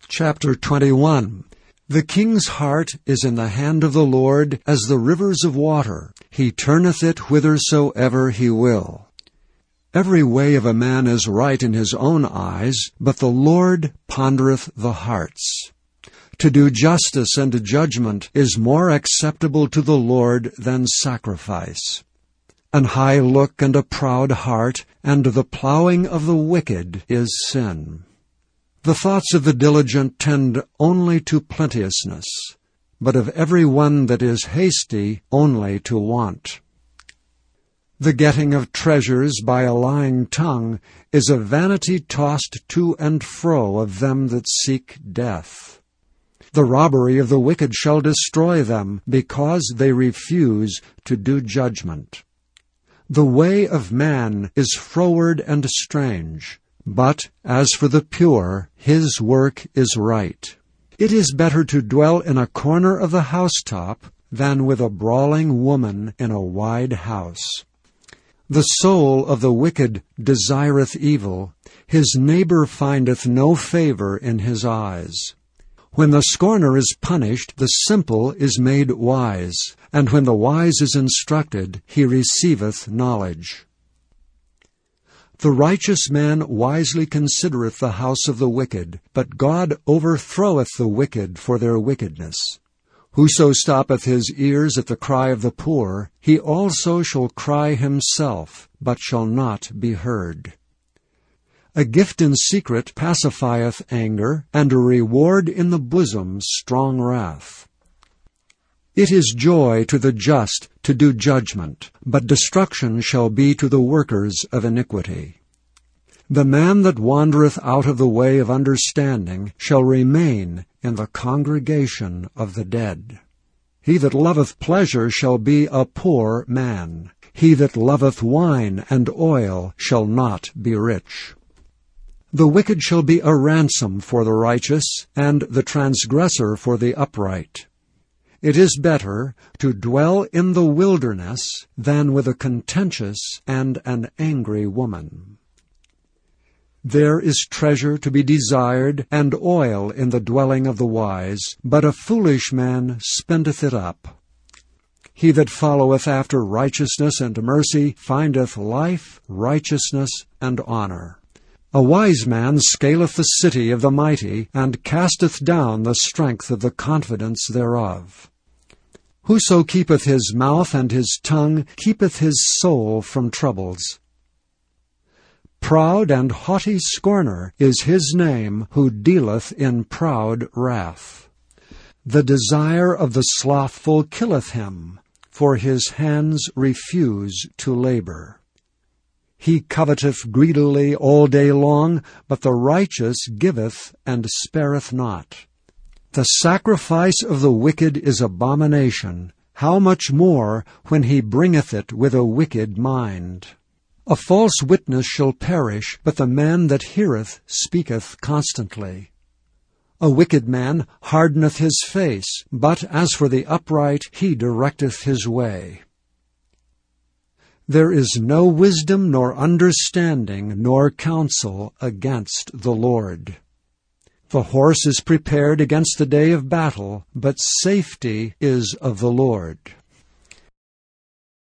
Chapter 21. The king's heart is in the hand of the Lord as the rivers of water. He turneth it whithersoever he will. Every way of a man is right in his own eyes, but the Lord pondereth the hearts. To do justice and judgment is more acceptable to the Lord than sacrifice. An high look and a proud heart, and the plowing of the wicked is sin. The thoughts of the diligent tend only to plenteousness, but of every one that is hasty only to want. The getting of treasures by a lying tongue is a vanity tossed to and fro of them that seek death. The robbery of the wicked shall destroy them, because they refuse to do judgment. The way of man is froward and strange, but as for the pure, his work is right. It is better to dwell in a corner of the housetop than with a brawling woman in a wide house. The soul of the wicked desireth evil. His neighbor findeth no favor in his eyes. When the scorner is punished, the simple is made wise, and when the wise is instructed, he receiveth knowledge. The righteous man wisely considereth the house of the wicked, but God overthroweth the wicked for their wickedness. Whoso stoppeth his ears at the cry of the poor, he also shall cry himself, but shall not be heard. A gift in secret pacifieth anger, and a reward in the bosom strong wrath. It is joy to the just to do judgment, but destruction shall be to the workers of iniquity. The man that wandereth out of the way of understanding shall remain in the congregation of the dead. He that loveth pleasure shall be a poor man. He that loveth wine and oil shall not be rich. The wicked shall be a ransom for the righteous, and the transgressor for the upright. It is better to dwell in the wilderness than with a contentious and an angry woman. There is treasure to be desired, and oil in the dwelling of the wise, but a foolish man spendeth it up. He that followeth after righteousness and mercy findeth life, righteousness, and honor. A wise man scaleth the city of the mighty, and casteth down the strength of the confidence thereof. Whoso keepeth his mouth and his tongue keepeth his soul from troubles. Proud and haughty scorner is his name who dealeth in proud wrath. The desire of the slothful killeth him, for his hands refuse to labor. He coveteth greedily all day long, but the righteous giveth and spareth not. The sacrifice of the wicked is abomination. How much more when he bringeth it with a wicked mind? A false witness shall perish, but the man that heareth speaketh constantly. A wicked man hardeneth his face, but as for the upright, he directeth his way. There is no wisdom nor understanding nor counsel against the Lord. The horse is prepared against the day of battle, but safety is of the Lord.